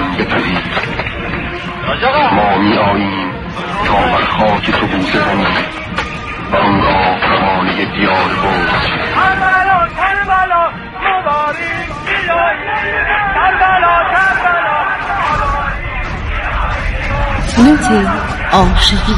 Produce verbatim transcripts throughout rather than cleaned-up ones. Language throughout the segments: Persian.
جان بپذیر. ما می آییم تا بر خاک تو بوسه زنیم و آنگاه روانه دیار بود. کربلا کربلا مبارک بیایید، کربلا کربلا. نوت عاشقی.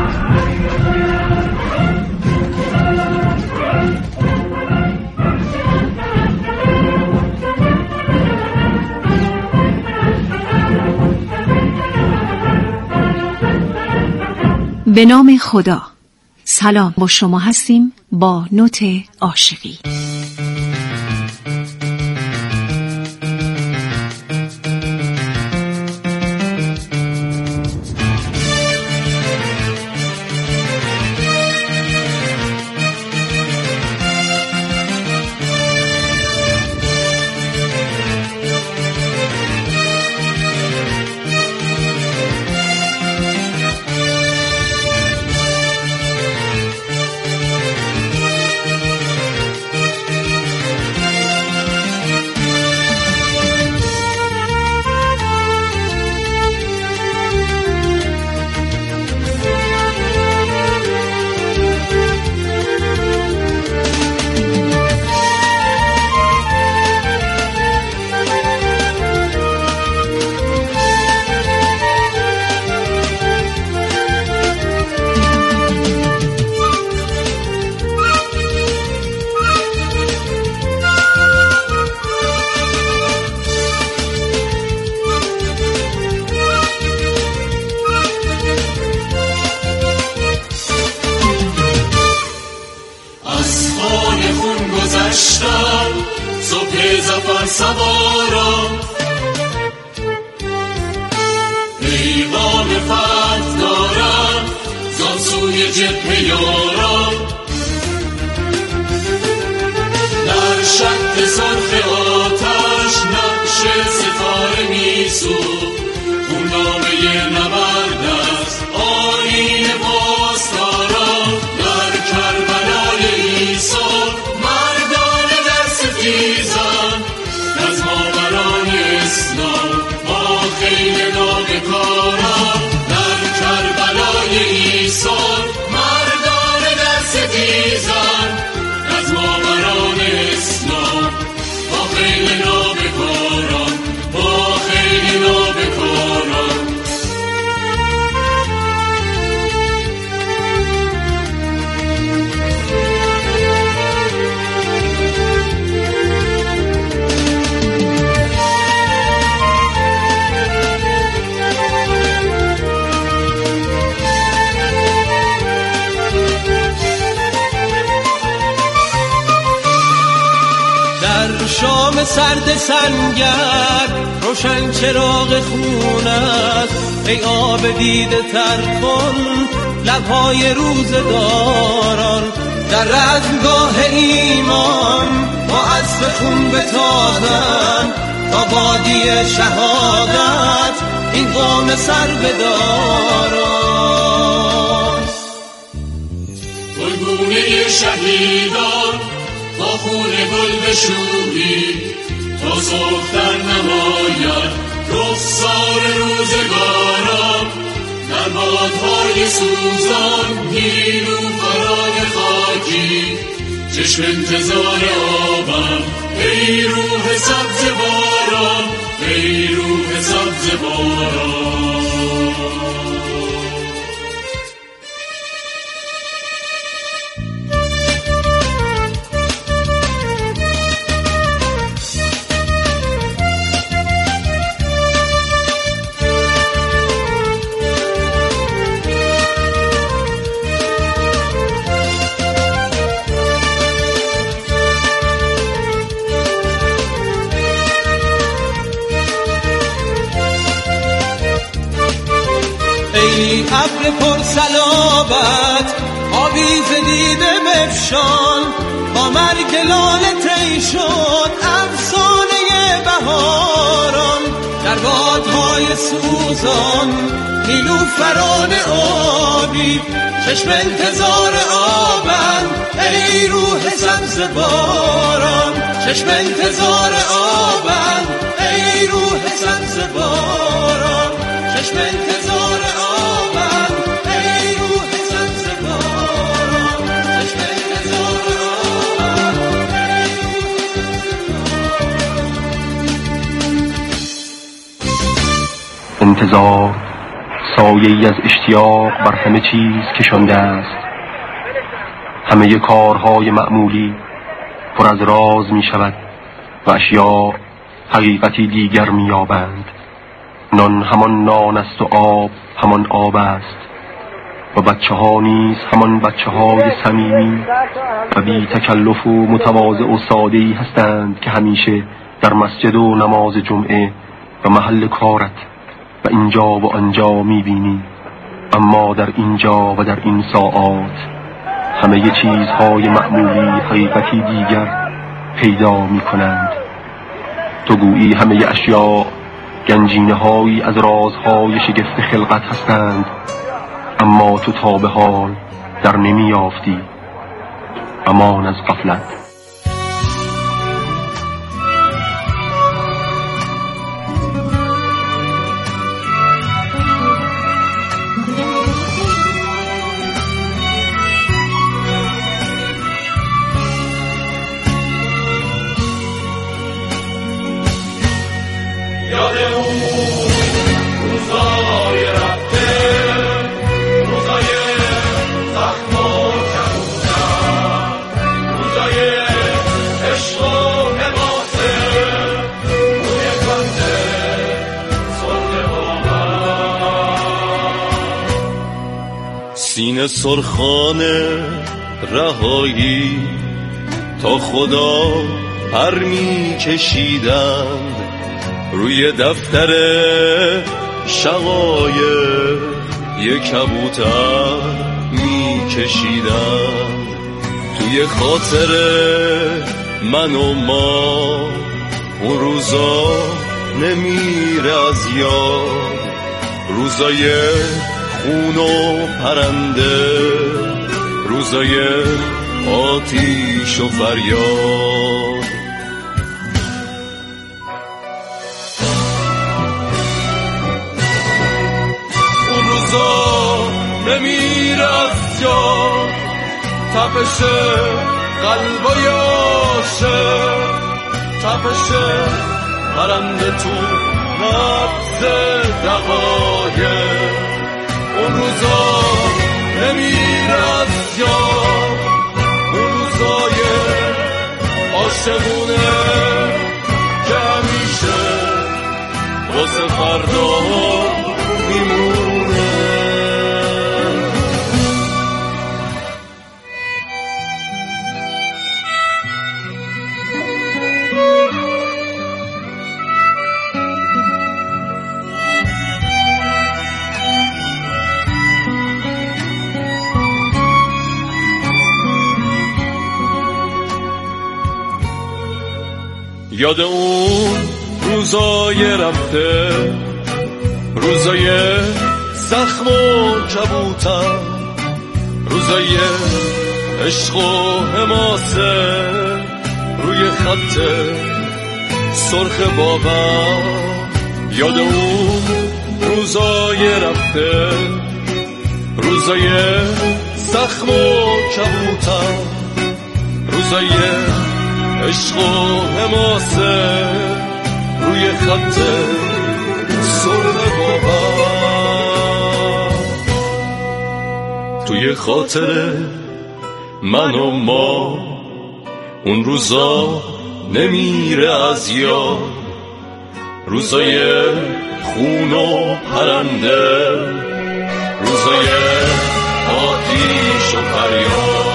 به نام خدا. سلام، با شما هستیم با نوت عاشقی. صبح زفر سواران پیغام فتح دارم زان سوی جبهه یاران. در شط سرخ آتش نقش ستاره میسوخت، اون نامه نبرد است آیین پاسداران. در کربلای عیسی مردان در ستیزان، رزماوران اسلام با خیل نابکاران. در کربلای عیسی مردان در ستیزان، رزماوران اسلام با خیل نابکاران، با خیل نابکاران. شام سرد سنگر روشن چراغ خون است، ای آب دیده تر کن لبهای روزگاران. در رزمگاه ایمان با اسب خون بتازند، تا بادی شهادت این قوم سر بداران. گلگونه شهیدان با خون گل بشویی، تا سختر نماید رخسار روزگاران. در بادهای سوزان نیلوفران خاکی، چشم انتظار آبم ای روح سبز باران، ای روح سبز باران. ای ابر پر صلابت آویز دیده بفشان، با مرگ لاله طی شد افسانه بهاران. در بادهای سوزان نیلوفران آبی چشم انتظار آبند ای روح سبز باران چشم انتظار آبند ای روح سبز باران چشم انتظار آبند ای روح سبز باران چشم انتظار آبند ای روح انتظار سایه‌ای از اشتیاق بر همه چیز کشانده است. همه کارهای معمولی پر از راز می شود و اشیاء حقیقتی دیگر می یابند. نان همان نان است و آب همان آب است و بچه ها نیز همان بچه های صمیمی و بی تکلف و متواضع و ساده‌ای هستند که همیشه در مسجد و نماز جمعه و محل کارت و اینجا و آنجا می‌بینی. اما در اینجا و در این ساعات همه چیزهای معمولی حقیقتی دیگر پیدا می‌کنند. تو گویی همه اشیاء گنجینه‌هایی از رازهای شگفت خلقت هستند، اما تو تا به حال در نمی‌یافتی. امان از غفلت. سینه سرخانه رهایی تا خدا پر می کشیدند روی دفتر شقایق یک کبوتر می کشیدند توی خاطر من و ما اون روزا نمیره از یاد، روزای خون و پرنده، روزای آتیش و فریاد. اون روزا نمیره از یاد، تپش قلبای عاشق، تپش پرنده تو نبض دقایق. اون روزا نمیره از یاد، اون روزای عاشقونه که همیشه واسه فردا میمونه. یاد اون روزای رفته، روزای زخم و کبوتر، روزای عشق و حماسه روی خط سرخ بابا. یاد اون روزای رفته، روزای زخم و کبوتر، روزای عشق و حماسه روی خط سرخ بابا. توی خاطر من و ما اون روزا نمیره از یاد، روزای خون و پرنده، روزای آتیش و فریاد.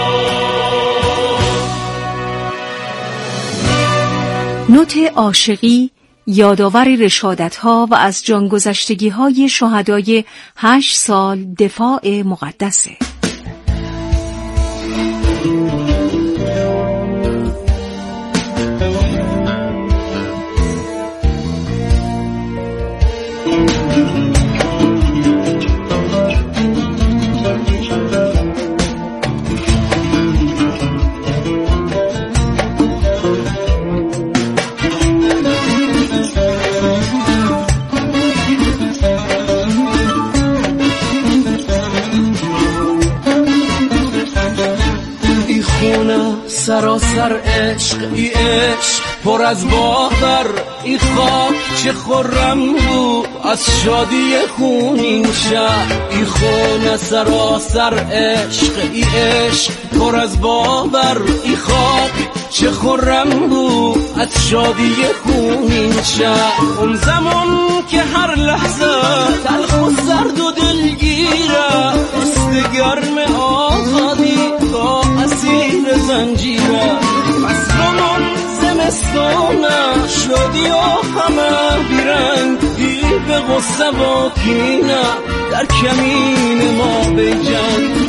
نوت عاشقی یادآور رشادت‌ها و از جانگذشتگی‌های شهدای هشت سال دفاع مقدسه. سراسر عشق ای عشق پر از باور ای خاک چه خرم بود از شادی خونین شهر ای خونه سراسر عشق ای عشق پر از باور ای خاک چه خرم بود از شادی خونین شهر اون زمان که هر لحظه تلخ و سرد و دلگیره دست گرم آزادی تا اسیر زنجیره فصلمون زمستانه شدی و همه بیرنگ دی به غصه و کینه در کمین ما بجنگ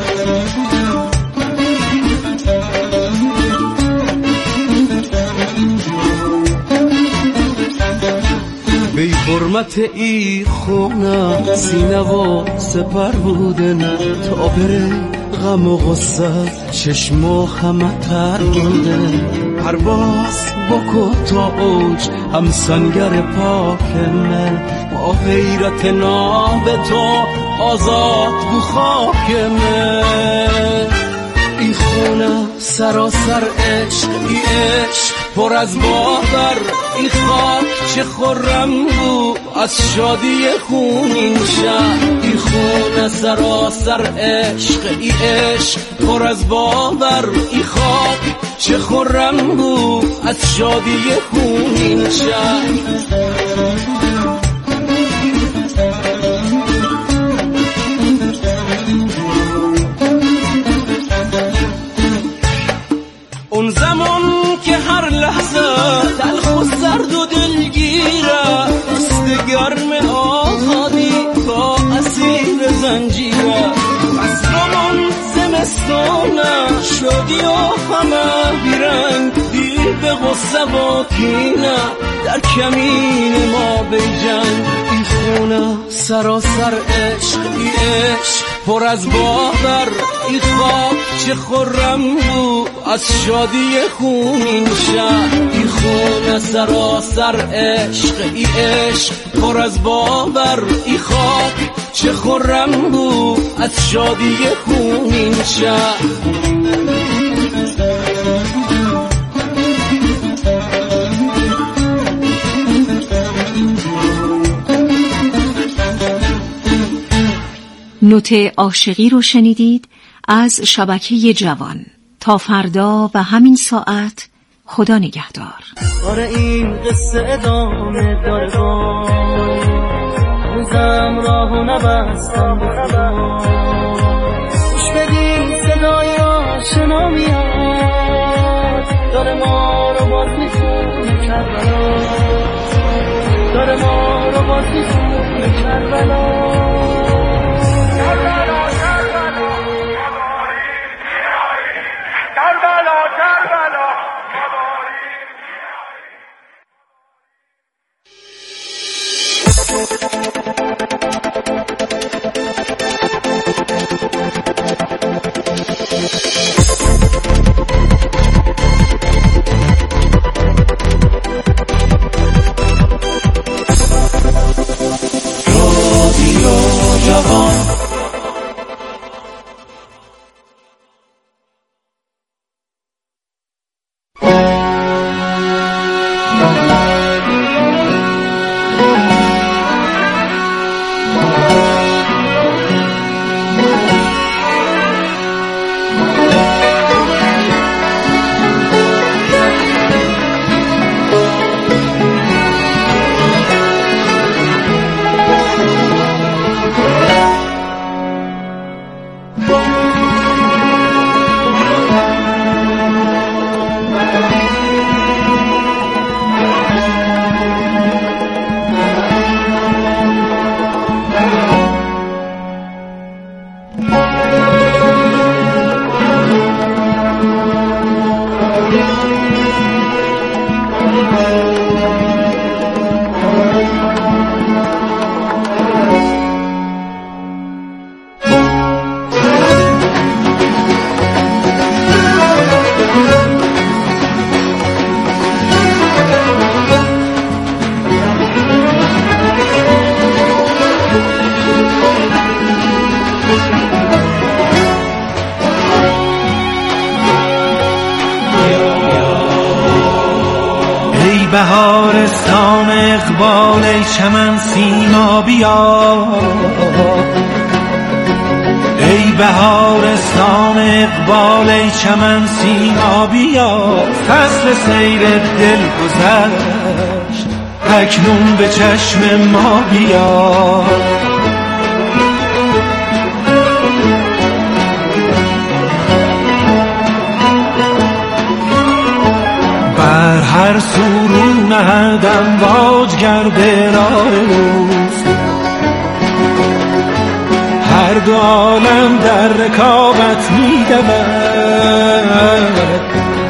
بی حرمت ای خونه سینه و سپر بودن تا بره غم و غصه چشم و همه تر بودن پرواز بکو تا اوج هم سنگر پاک من با غیرت ناب تو آزاد بو خاک من ای خونه سراسر عشق ای عشق پر از باور ای خاک چه خرم بود از شادی خونین شهر ای خونه سراسر عشق ای عشق پر از باور ای خاک چه خرم بود از شادی خونین شهر اون زمان که هر لحظه تلخ و سرد و دلگیره دست گرم آزادی تا اسیر زنجیره فصلمون زمستانه شدی و همه بیرنگ دی به غصه و کینه در کمین ما بجنگ ای خونه سراسر عشق ای عشق پر از باور ای خاک چه خرم بود از شادی خونین شهر ای خونه سراسر عشق ای عشق پر از باور ای خاک چه خرم بود از شادی خونین شهر نوت عاشقی رو شنیدید از شبکه جوان. تا فردا و همین ساعت خدا نگهدار. آره این قصه ادامه داره روزم راهو نبستم خوش بدین صدای آشنا میاد داره ما رو باز میخونه کربلا داره ما رو باز میخونه کربلا کربلا کربلا کربلا کربلا رادیو جوان. بهارستان اقبال ای چمن سیما بیا، ای بهارستان اقبال ای چمن سیما بیا. فصل سیر دل گذشت اکنون به چشم ما بیا. بر هر سو نهدم واج گرده راه روز، هر دو عالم در رکابت می دود،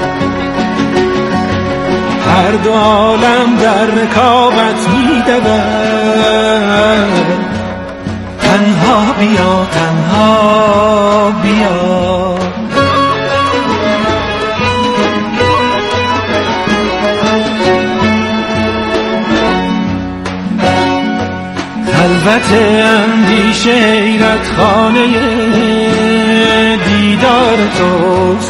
هر دو عالم در رکابت می دود. تنها بیا تنها بیا، خلوت اندیشه حیرت خانه دیدار توست،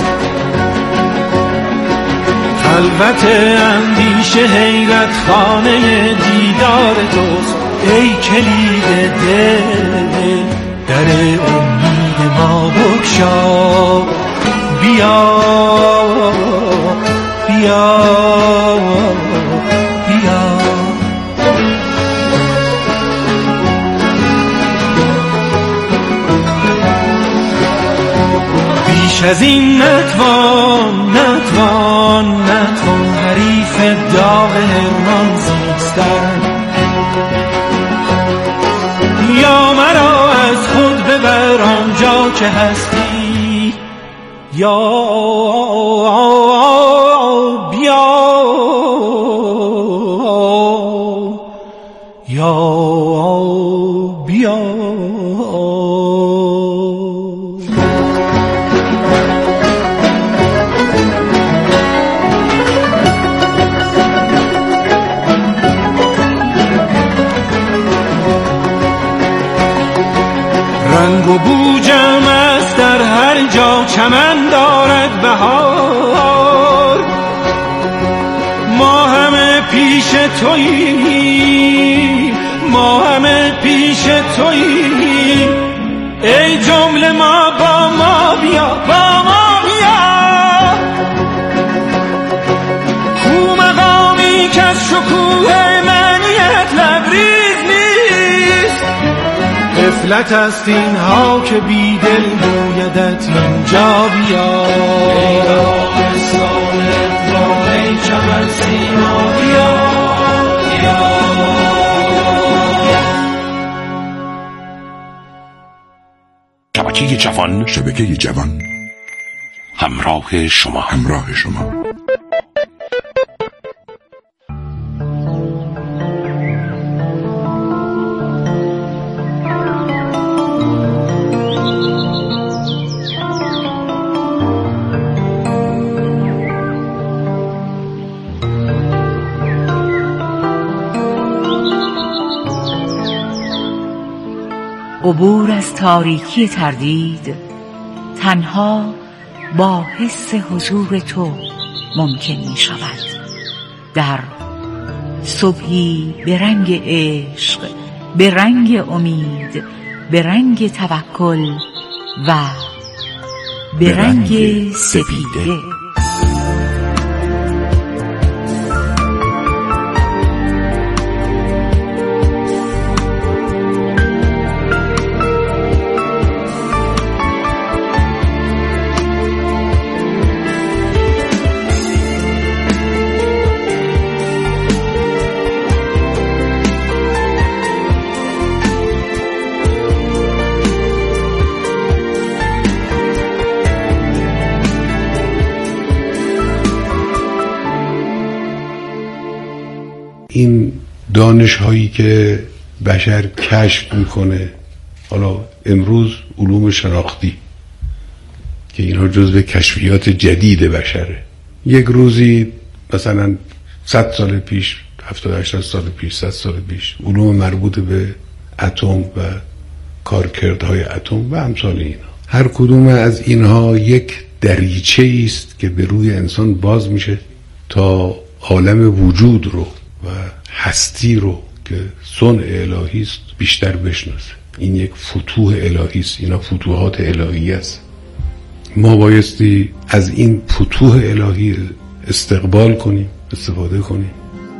خلوت اندیشه حیرت خانه دیدار توست. ای کلید دل در امید ما بگشا، بیا بیا بیا. بیش از این نتوان نتوان نتوان حریف داغ هرمان زیستن، یا مرا از خود ببر آنجا که هستی، یا بیا یا بیا. رنگ و بوجم است در هر جا چمن دارد بهار، ما همه پیش تویی، ما همه پیش تویی. ای جمله ما با ما بیا، با ما بیا. کو مقامی که از شکوه منیت لبریز نیست، غفلت است اینها که بی دل گویدت اینجا بیا. ای آبستان اقبال ای چمن سیما بیا، بیا. شبکه جوان، شبکه جوان همراه شما، همراه شما. عبور از تاریکی تردید تنها با حس حضور تو ممکن می شود. در صبحی به رنگ عشق، به رنگ امید، به رنگ توکل و به رنگ سپیده. این دانش هایی که بشر کشف میکنه، حالا امروز علوم شناختی که اینها جزو کشفیات جدید بشره، یک روزی مثلا صد سال پیش، هفتاد هشتاد سال پیش، صد سال پیش، علوم مربوط به اتم و کارکردهای اتم و امثال اینا، هر کدوم از اینها یک دریچه است که به روی انسان باز میشه تا عالم وجود رو و هستی رو که صنع الهی است بیشتر بشناسه. این یک فتوح الهی است، اینا فتوحات الهی است. ما بایستی از این فتوح الهی استقبال کنیم، استفاده کنیم.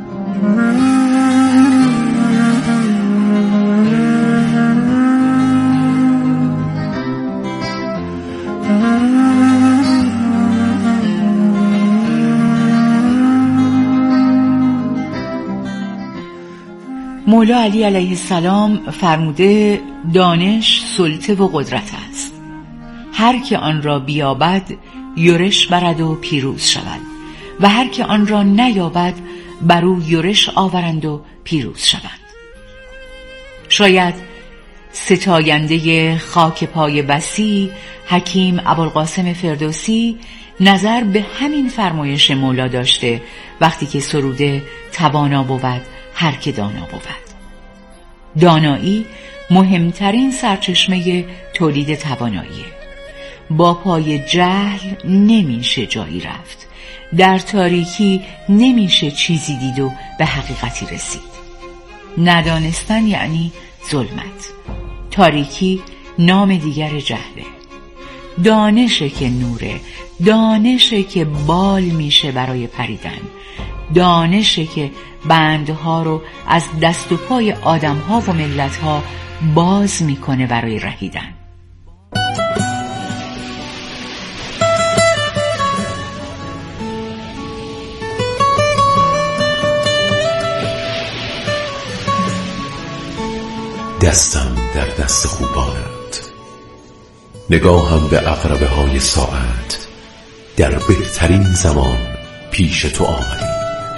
مولا علی علیه السلام فرموده دانش سلطه و قدرت است. هر که آن را بیابد یورش برد و پیروز شود و هر که آن را نیابد بر او یورش آورند و پیروز شوند. شاید ستاینده خاک پای بسی حکیم ابوالقاسم فردوسی نظر به همین فرمایش مولا داشته وقتی که سروده توانا بود هر که دانا بود. دانایی مهمترین سرچشمه تولید تواناییه. با پای جهل نمیشه جایی رفت، در تاریکی نمیشه چیزی دید و به حقیقتی رسید. ندانستن یعنی ظلمت، تاریکی نام دیگر جهله. دانشه که نوره، دانشه که بال میشه برای پریدن، دانشه که بندها رو از دست و پای آدمها و ملتها باز میکنه برای رهیدن. دستم در دست خوبانت، نگاهم به عقربه های ساعت، در بهترین زمان پیش تو آمدی.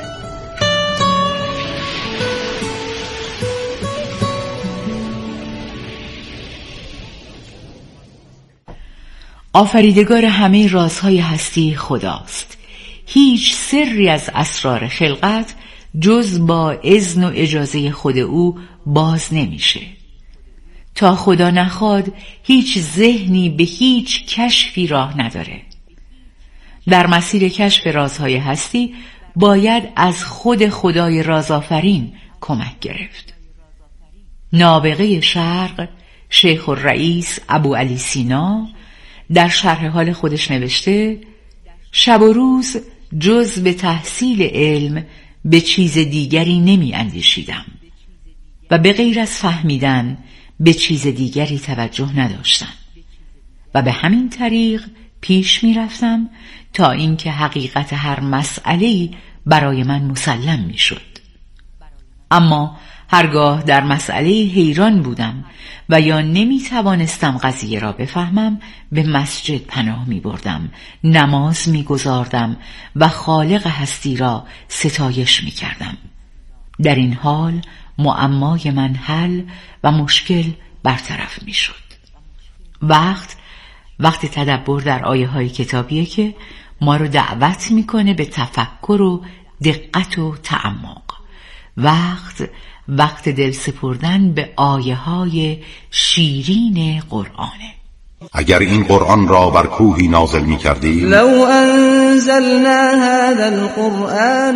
آفریدگار همه رازهای هستی خداست. هیچ سری از اسرار خلقت جز با اذن و اجازه خود او باز نمیشه. تا خدا نخواد هیچ ذهنی به هیچ کشفی راه نداره. در مسیر کشف رازهای هستی باید از خود خدای رازآفرین کمک گرفت. نابغه شرق شیخ الرئیس ابو علی سینا در شرح حال خودش نوشته شب و روز جز به تحصیل علم به چیز دیگری نمی اندیشیدم و به غیر از فهمیدن به چیز دیگری توجه نداشتم و به همین طریق پیش می رفتم تا اینکه حقیقت هر مسئله‌ای برای من مسلم می شد. اما هرگاه در مسئله حیران بودم و یا نمی توانستم قضیه را بفهمم به مسجد پناه می بردم، نماز می گذاردم و خالق هستی را ستایش می کردم. در این حال معمای من حل و مشکل برطرف می شد. وقت وقت تدبر در آیه های کتابیه که ما رو دعوت می کنه به تفکر و دقت و تعمق. وقت وقت دل سپردن به آیه های شیرین قرآنه. اگر این قرآن را بر کوهی نازل می کردی لو انزلنا هذا القرآن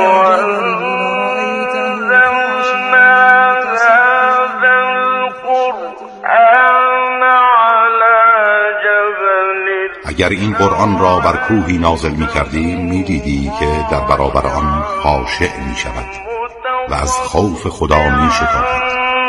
اگر این قرآن را بر کوهی نازل می کردی می دیدی که در برابر آن خاشع می شود و از خوف خدا می شکافد.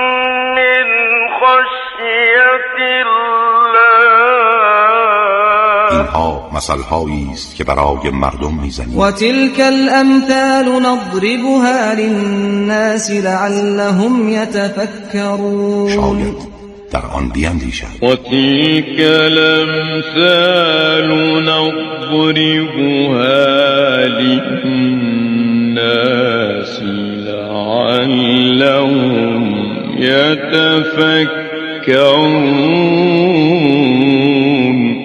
اینها مثل‌هایی است که برای مردم می‌زنیم. و تلک الامثال نضربها للناس لعلهم يتفكرون. شاید در آن بیندیشند. و تلک الامثال نضربها للناس لعلهم يتفكرون.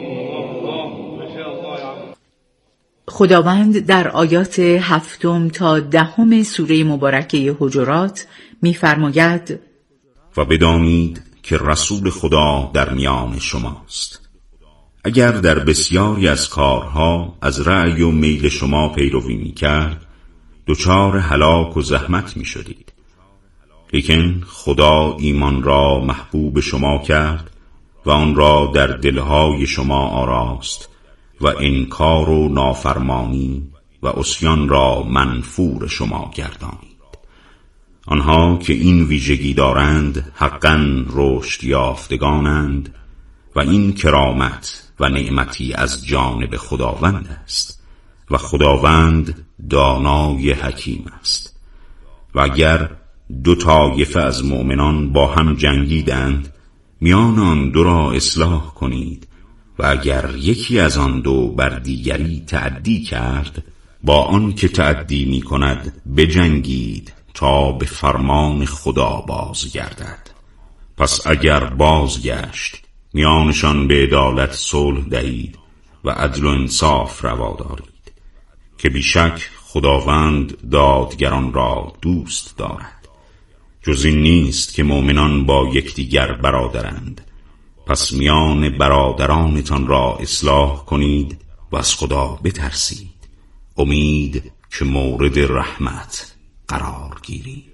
خداوند در آیات هفتم تا دهم سوره مبارکه حجرات می‌فرماید و بدانید که رسول خدا در میان شماست. اگر در بسیاری از کارها از رأی و میل شما پیروی می کرد دچار هلاک و زحمت می شدید. لیکن خدا ایمان را محبوب شما کرد و آن را در دلهای شما آراست و انکار و نافرمانی و عصیان را منفور شما گردانید. آنها که این ویژگی دارند حقاً رشد یافتگانند و این کرامت و نعمتی از جانب خداوند است و خداوند دانای حکیم است. و اگر دو طایفه از مؤمنان با هم جنگیدند میان آن دو را اصلاح کنید و اگر یکی از آن دو بر دیگری تعدی کرد با آن که تعدی می کند بجنگید تا به فرمان خدا بازگردد. پس اگر بازگشت میانشان به عدالت صلح دهید و عدل و انصاف روا دارید که بیشک خداوند دادگران را دوست دارد. جز این نیست که مؤمنان با یکدیگر برادرند. پس میان برادرانتان را اصلاح کنید و از خدا بترسید، امید که مورد رحمت قرار گیرید.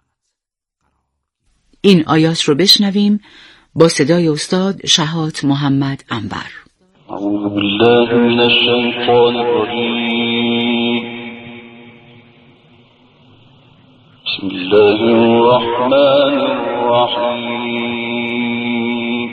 این آیات رو بشنویم با صدای استاد شهات محمد انور. اعوذ بالله من الشیطان الرجیم. بسم الله الرحمن الرحیم.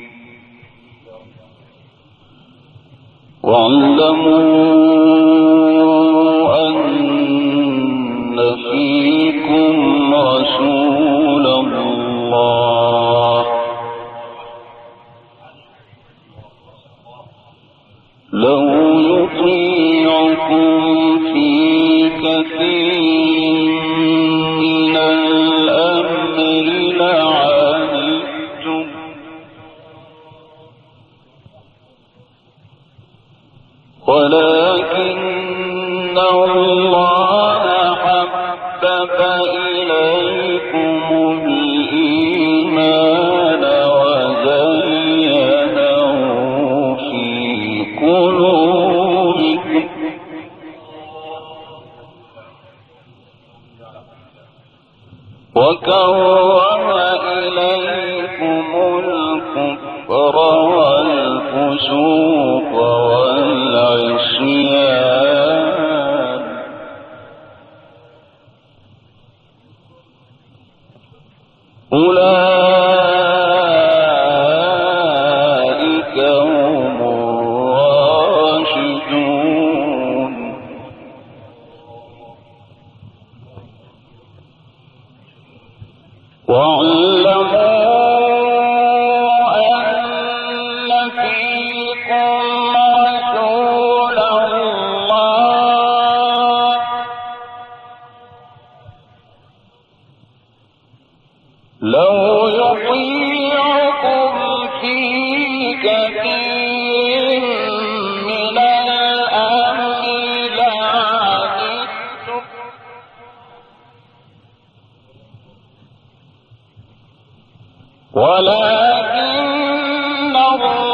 واعلموا ان فیکم رسول الله لو يطيعكم في كثير من الأمر لعنتم ولكن الله حبب إليكم الإيمان وزينه في قلوبكم وكره إليكم الكفر والفسوق والعصيان أولئك هم الراشدون. واعلموا أن فيكم رسول الله لو يطيعكم في كثير من الأمر لعنتم ولكن الله